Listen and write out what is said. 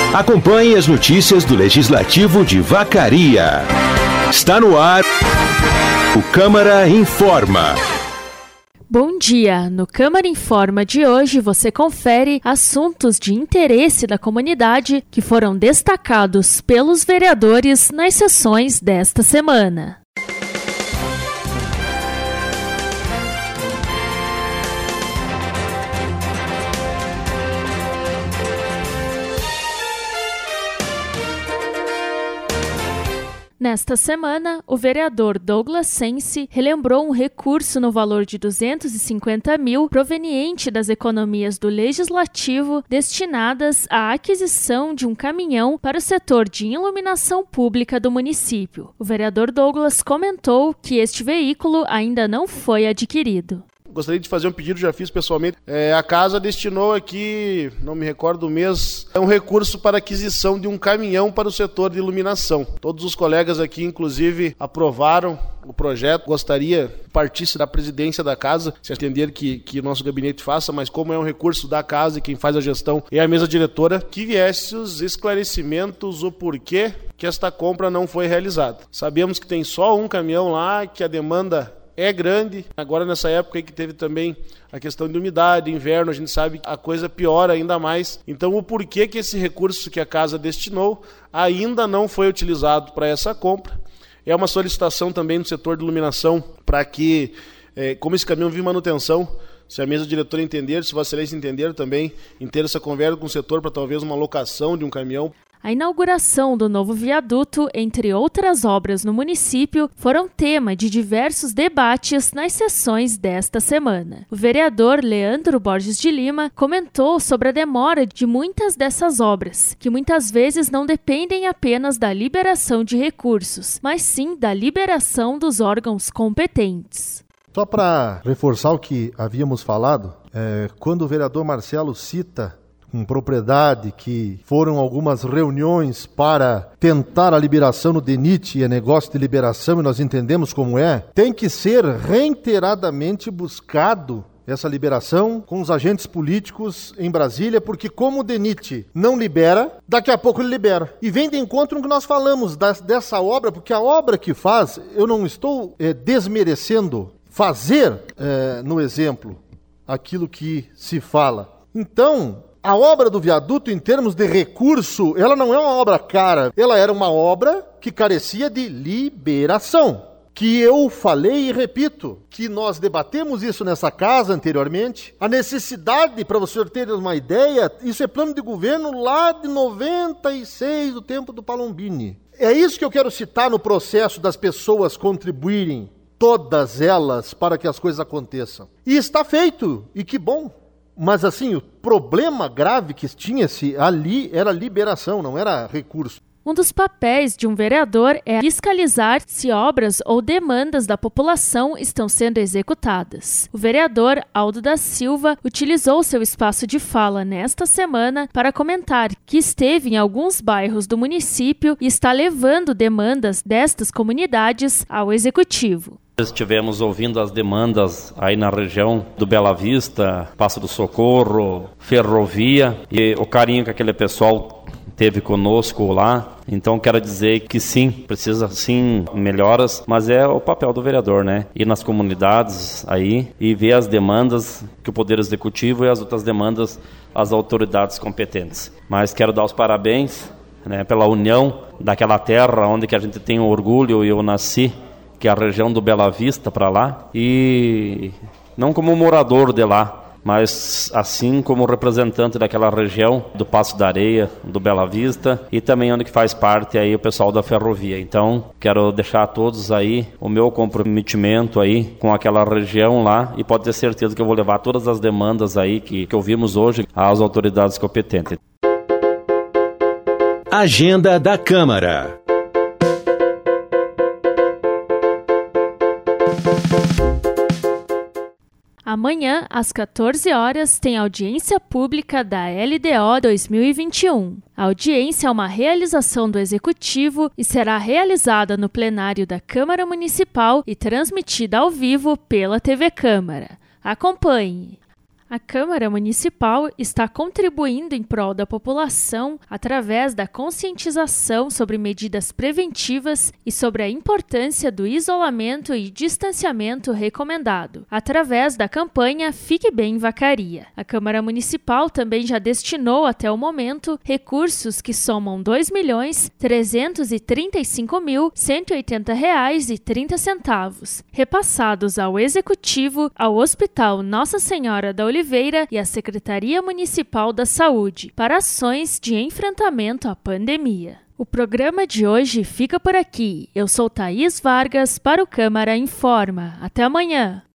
Acompanhe as notícias do Legislativo de Vacaria. Está no ar o Câmara Informa. Bom dia! No Câmara Informa de hoje você confere assuntos de interesse da comunidade que foram destacados pelos vereadores nas sessões desta semana. Nesta semana, o vereador Douglas Sense relembrou um recurso no valor de R$250 mil proveniente das economias do Legislativo destinadas à aquisição de um caminhão para o setor de iluminação pública do município. O vereador Douglas comentou que este veículo ainda não foi adquirido. Gostaria de fazer um pedido, já fiz pessoalmente. A casa destinou aqui, não me recordo o mês, um recurso para aquisição de um caminhão para o setor de iluminação. Todos os colegas aqui, inclusive, aprovaram o projeto. Gostaria que partisse da presidência da casa, se entender que o nosso gabinete faça, mas como é um recurso da casa e quem faz a gestão é a mesa diretora, que viesse os esclarecimentos, o porquê que esta compra não foi realizada. Sabemos que tem só um caminhão lá, que a demanda é grande. Agora nessa época aí que teve também a questão de umidade, inverno, a gente sabe que a coisa piora ainda mais. Então o porquê que esse recurso que a casa destinou ainda não foi utilizado para essa compra. É uma solicitação também no setor de iluminação para que, como esse caminhão vive manutenção, se a mesa diretora entender, se Vossa Excelência entender também, em ter essa conversa com o setor para talvez uma locação de um caminhão. A inauguração do novo viaduto, entre outras obras no município, foram tema de diversos debates nas sessões desta semana. O vereador Leandro Borges de Lima comentou sobre a demora de muitas dessas obras, que muitas vezes não dependem apenas da liberação de recursos, mas sim da liberação dos órgãos competentes. Só para reforçar o que havíamos falado, quando o vereador Marcelo cita com propriedade que foram algumas reuniões para tentar a liberação no DENIT, e é negócio de liberação e nós entendemos como é, tem que ser reiteradamente buscado essa liberação com os agentes políticos em Brasília, porque como o DENIT não libera, daqui a pouco ele libera. E vem de encontro no que nós falamos dessa obra, porque a obra que faz, eu não estou desmerecendo fazer, no exemplo, aquilo que se fala. Então, a obra do viaduto, em termos de recurso, ela não é uma obra cara. Ela era uma obra que carecia de liberação. Que eu falei e repito, que nós debatemos isso nessa casa anteriormente. A necessidade, para você ter uma ideia, isso é plano de governo lá de 96, do tempo do Palombini. É isso que eu quero citar no processo das pessoas contribuírem, todas elas, para que as coisas aconteçam. E está feito, e que bom. Mas assim, o problema grave que tinha-se ali era liberação, não era recurso. Um dos papéis de um vereador é fiscalizar se obras ou demandas da população estão sendo executadas. O vereador Aldo da Silva utilizou seu espaço de fala nesta semana para comentar que esteve em alguns bairros do município e está levando demandas destas comunidades ao executivo. Estivemos ouvindo as demandas aí na região do Bela Vista, Passo do Socorro, Ferrovia, e o carinho que aquele pessoal teve conosco lá. Então quero dizer que sim, precisa sim melhoras, mas é o papel do vereador, né? Ir nas comunidades aí e ver as demandas que o Poder Executivo e as outras demandas as autoridades competentes. Mas quero dar os parabéns, né, pela união daquela terra onde que a gente tem orgulho e eu nasci, que é a região do Bela Vista para lá, e não como morador de lá, mas assim como representante daquela região do Passo da Areia, do Bela Vista, e também onde que faz parte aí o pessoal da Ferrovia. Então, quero deixar a todos aí o meu comprometimento aí com aquela região lá, e pode ter certeza que eu vou levar todas as demandas aí que ouvimos hoje às autoridades competentes. Agenda da Câmara. Amanhã, às 14 horas, tem audiência pública da LDO 2021. A audiência é uma realização do Executivo e será realizada no plenário da Câmara Municipal e transmitida ao vivo pela TV Câmara. Acompanhe! A Câmara Municipal está contribuindo em prol da população através da conscientização sobre medidas preventivas e sobre a importância do isolamento e distanciamento recomendado, através da campanha Fique Bem Vacaria. A Câmara Municipal também já destinou até o momento recursos que somam R$ 2.335.180,30, repassados ao Executivo, ao Hospital Nossa Senhora da Oliveira e à Secretaria Municipal da Saúde, para ações de enfrentamento à pandemia. O programa de hoje fica por aqui. Eu sou Thaís Vargas para o Câmara Informa. Até amanhã!